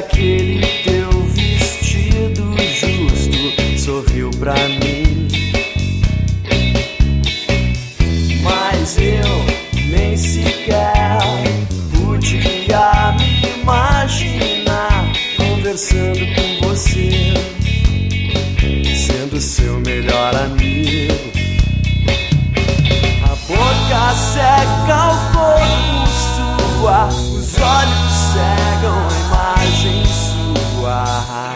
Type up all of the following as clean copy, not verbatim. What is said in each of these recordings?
aquele teu vestido justo sorriu pra mim, mas eu nem sequer podia me imaginar conversando com você, sendo seu melhor amigo. A boca seca, o corpo sua, os olhos cegam a imagem sua.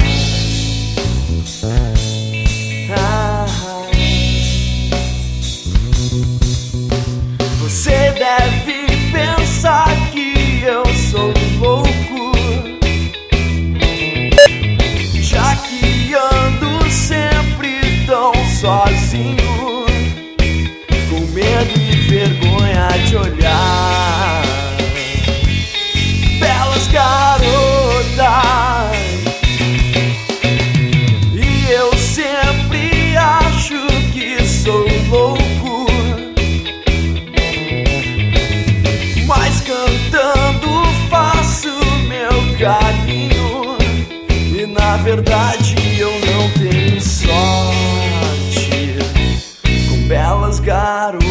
Você deve pensar que eu sou louco, já que ando sempre tão sozinho, com medo e vergonha de olhar belas garotas. E eu sempre acho que sou louco, mas cantando faço meu caminho, e na verdade eu não tenho sorte com belas garotas.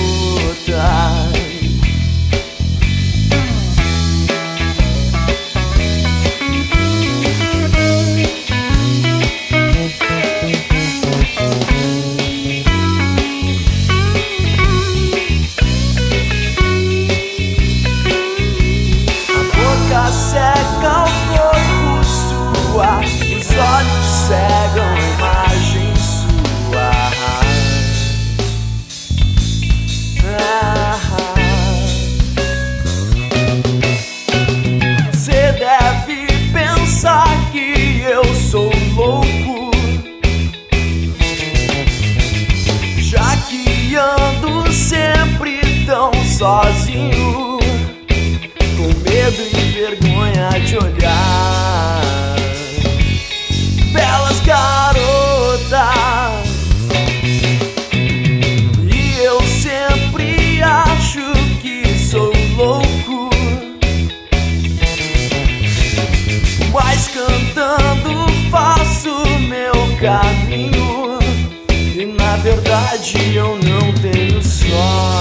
Seca, o corpo sua, os olhos cegam a imagem sua. Você deve pensar que eu sou louco, já que ando sempre tão sozinho, com medo e vergonha de olhar belas garotas. E eu sempre acho que sou louco, mas cantando faço meu caminho, e na verdade eu não tenho sorte